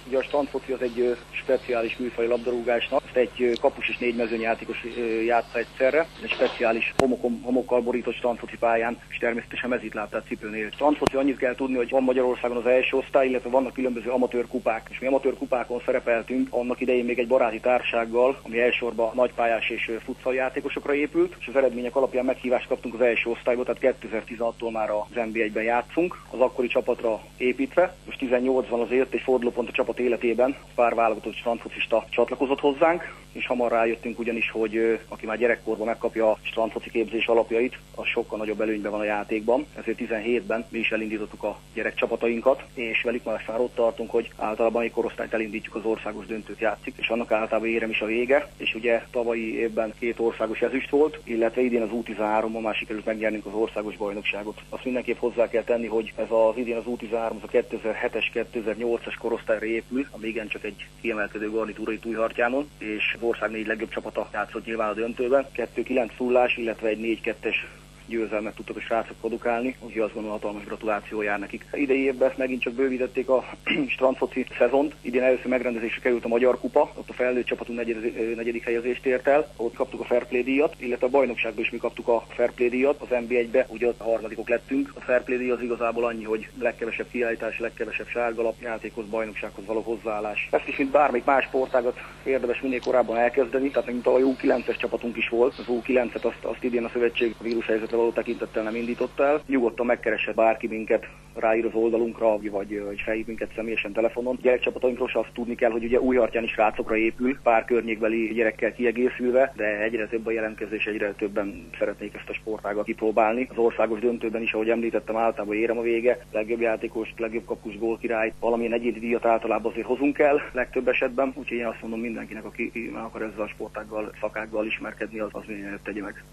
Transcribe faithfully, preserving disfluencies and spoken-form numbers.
Ugye a strandfoci az egy speciális műfaj labdarúgásnak, ezt egy kapus és négy mezőnyjátékos játsza egyszerre, egy speciális homokon, homokkal borított strandfoci pályán, és természetesen mezítlábtát cipőnél. Strandfoci annyit kell tudni, hogy van Magyarországon az első osztály, illetve vannak különböző amatőr kupák, és mi amatőr kupákon szerepeltünk annak idején még egy baráti társággal, ami elsősorban nagypályás és futsal játékosokra épült, és az eredmények alapján meghívást kaptunk az első osztályba, tehát kétezer-tizenhattól már az en bé egyben játszunk, az akkori csapatra építve. Most tizennyolcban azért egy fordulópont a csapat életében, pár válogatott strandfocista csatlakozott hozzánk, és hamar rájöttünk ugyanis, hogy aki már gyerekkorban megkapja a strandfoci képzés alapjait, az sokkal nagyobb előnyben van a játékban. Ezért tizenhétben mi is elindítottuk a gyerekcsapatainkat, és velük már már ott tartunk, hogy általában egy korosztályt elindítjuk, az országos döntőt játszik, és annak általában érem is a vége, és ugye tavalyi évben két országos ezüst volt, illetve idén az U tizenháromban már sikerült megnyernünk az országos bajnokságot. Azt mindenképp hozzá kell tenni, hogy ez az idén az U tizenhárom, az a kétezer-hetes, kétezer-nyolcas korosztályra épül, ami igencsak egy kiemelkedő garnitúra itt Újhartyánon, és az ország négy legjobb csapata játszott nyilván a döntőben. kettő kilenc nullás, illetve egy négy kettes győzelmet tudtak a srácok produkálni, úgyhogy azt gondolom, hatalmas gratuláció jár nekik. Idei évben megint csak bővítették a strandfoci szezont. Idén először megrendezésre került a Magyar Kupa, ott a felnőtt csapatunk negyedik, negyedik helyezést ért el, ott kaptuk a Fair Play díjat, illetve a bajnokságban is mi kaptuk a Fair Play díjat, az en bé egybe ugye ott a harmadikok lettünk. A Fair Play díj az igazából annyi, hogy legkevesebb kiállítás, legkevesebb sárgalap, játékhoz, bajnoksághoz való hozzáállás. Ezt is, mint bármelyik más sportágat érdemes minél korábban elkezdeni, tehát mint a U kilences csapatunk is volt, az U kilencet azt, azt idén a szövetség a vírushelyzetre való tekintettel nem indította el. Nyugodtan megkeresett bárki minket, ráír az oldalunkra, vagy, vagy felhív minket személyesen telefonon. Gyerekcsapatainkról azt tudni kell, hogy ugye Újhartyán is srácokra épül, pár környékbeli gyerekkel kiegészülve, de egyre több a jelentkezés, egyre többen szeretnék ezt a sportágat kipróbálni. Az országos döntőben is, ahogy említettem, általában érem a vége, legjobb játékos, legjobb kapus, gólkirály, valamilyen egyéni díjat általában azért hozunk el legtöbb esetben, úgyhogy én azt mondom mindenkinek, aki meg akar ezzel a sportággal, szakággal ismerkedni, az, az mindjárt tegye meg.